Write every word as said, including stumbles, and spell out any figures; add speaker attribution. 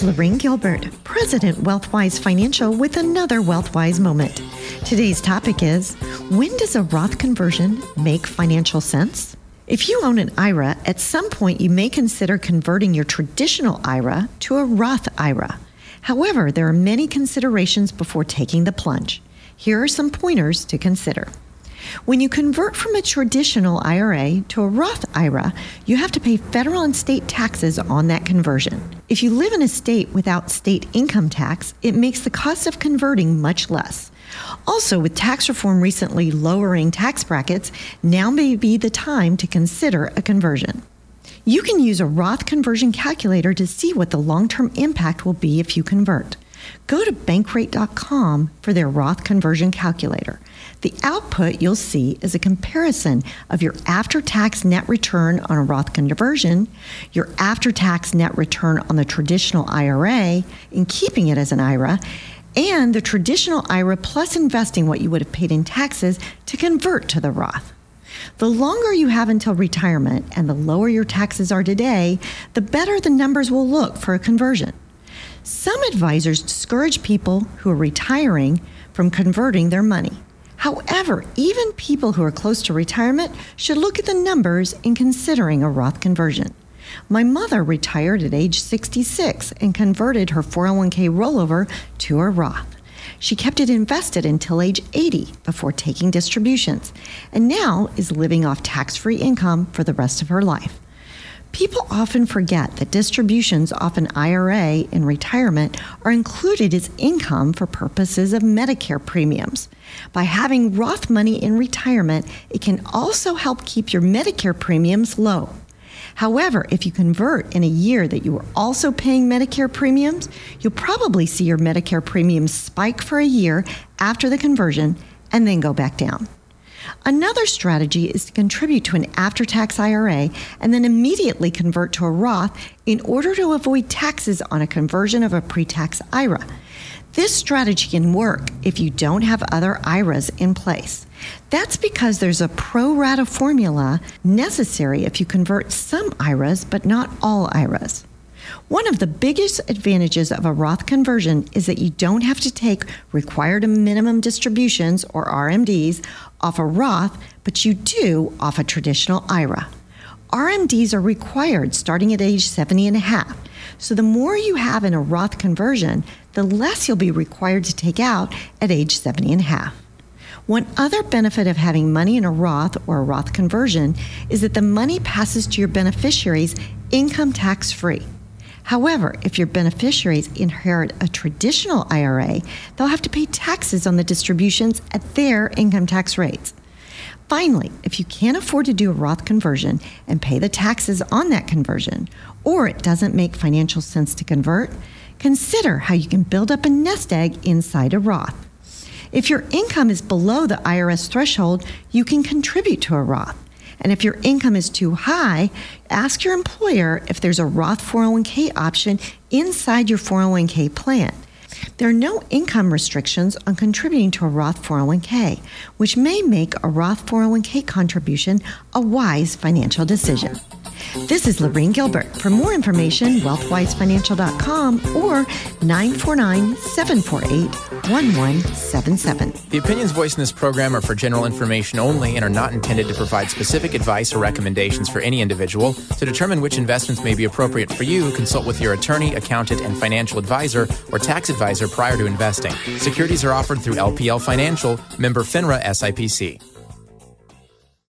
Speaker 1: is Lorraine Gilbert, President WealthWise Financial, with another WealthWise moment. Today's topic is, when does a Roth conversion make financial sense? If you own an I R A, at some point you may consider converting your traditional I R A to a Roth I R A. However, there are many considerations before taking the plunge. Here are some pointers to consider. When you convert from a traditional I R A to a Roth I R A, you have to pay federal and state taxes on that conversion. If you live in a state without state income tax, it makes the cost of converting much less. Also, with tax reform recently lowering tax brackets, now may be the time to consider a conversion. You can use a Roth conversion calculator to see what the long-term impact will be if you convert. Go to bankrate dot com for their Roth conversion calculator. The output you'll see is a comparison of your after-tax net return on a Roth conversion, your after-tax net return on the traditional I R A in keeping it as an I R A, and the traditional I R A plus investing what you would have paid in taxes to convert to the Roth. The longer you have until retirement and the lower your taxes are today, the better the numbers will look for a conversion. Some advisors discourage people who are retiring from converting their money. However, even people who are close to retirement should look at the numbers in considering a Roth conversion. My mother retired at age sixty-six and converted her four oh one k rollover to a Roth. She kept it invested until age eighty before taking distributions, and now is living off tax-free income for the rest of her life. People often forget that distributions off an I R A in retirement are included as income for purposes of Medicare premiums. By having Roth money in retirement, it can also help keep your Medicare premiums low. However, if you convert in a year that you are also paying Medicare premiums, you'll probably see your Medicare premiums spike for a year after the conversion and then go back down. Another strategy is to contribute to an after-tax I R A and then immediately convert to a Roth in order to avoid taxes on a conversion of a pre-tax I R A. This strategy can work if you don't have other I R As in place. That's because there's a pro rata formula necessary if you convert some I R As but not all I R As. One of the biggest advantages of a Roth conversion is that you don't have to take required minimum distributions, or R M Ds, off a Roth, but you do off a traditional I R A. R M Ds are required starting at age seventy and a half, so the more you have in a Roth conversion, the less you'll be required to take out at age seventy and a half. One other benefit of having money in a Roth or a Roth conversion is that the money passes to your beneficiaries income tax-free. However, if your beneficiaries inherit a traditional I R A, they'll have to pay taxes on the distributions at their income tax rates. Finally, if you can't afford to do a Roth conversion and pay the taxes on that conversion, or it doesn't make financial sense to convert, consider how you can build up a nest egg inside a Roth. If your income is below the I R S threshold, you can contribute to a Roth. And if your income is too high, ask your employer if there's a Roth four oh one k option inside your four oh one k plan. There are no income restrictions on contributing to a Roth four oh one k, which may make a Roth four oh one k contribution a wise financial decision. This is Lorraine Gilbert. For more information, wealth wise financial dot com or nine four nine, seven four eight, one one seven seven.
Speaker 2: The opinions voiced in this program are for general information only and are not intended to provide specific advice or recommendations for any individual. To determine which investments may be appropriate for you, consult with your attorney, accountant, and financial advisor or tax advisor prior to investing. Securities are offered through L P L Financial, member FINRA S I P C.